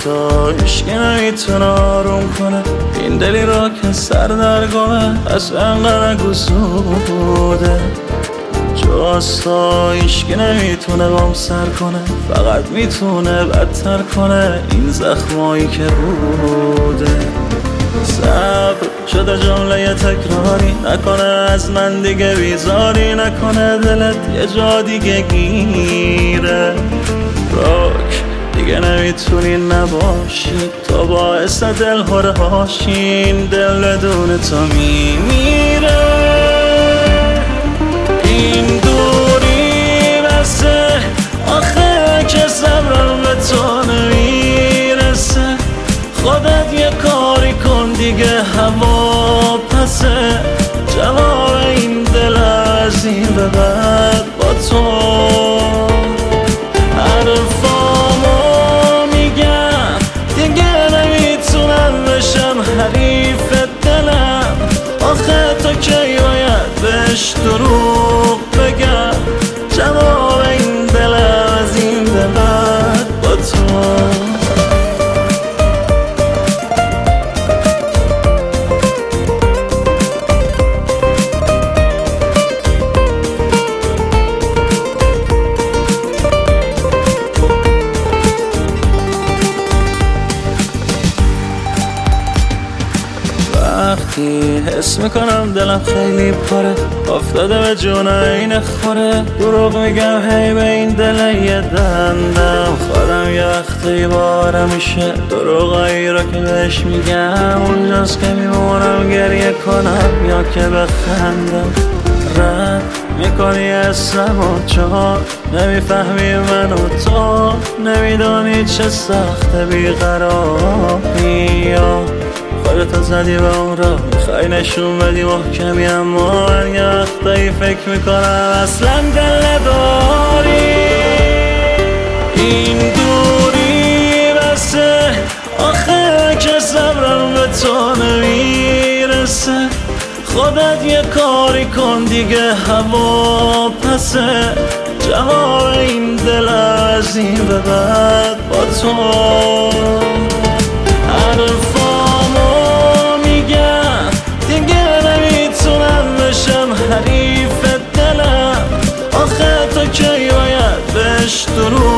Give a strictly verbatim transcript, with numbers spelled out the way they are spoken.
تا عشقی نمیتونه آروم کنه این دلی را که سر در گمه از انقدر نگسوده جاست تا عشقی نمیتونه بام سر کنه فقط میتونه بدتر کنه این زخمایی که بوده صبر شده جمله تکراری نکنه از من دیگه بیزاری نکنه دلت یه جا دیگه گیره راک دیگه نمیتونی نباشی تو باعث دل هره هاشین دل بدون تو میمیره این دوری بسه آخه که صبرم به تو نمیرسه خودت یه کاری کن دیگه هوا پسه جواب این دل از این به بعد با تو حرفامو میگم دیگه نمیتونم بشم حریف دلم آخه تو کی باید بهش دروغ بگم جواب این دل از این به بعد با تو وقتی حس میکنم دلم خیلی پره افتاده به جون این خوره دروغ میگم هی به این دل یه دندم خودم یه وقتی بارم میشه دروغایی رو که بهش میگم اونجاست که میمونم گریه کنم یا که بخندم رد میکنی اسم و چهار نمیفهمی من و تو نمیدونی چه سخت بیقراری یا خودتو زدی به اون را میخوای نشون بدی محکمی اما من یه وقتایی فکر میکنم اصلا دل نداری این دوری بسه آخه که صبرم به تو نمیرسه خودت یه کاری کن دیگه هوا پسه جواب این دل از این به بعد با تو حرفامو میگم دیگه نمیتونم بشم حریف دلم آخه تو کی باید بهش دروغ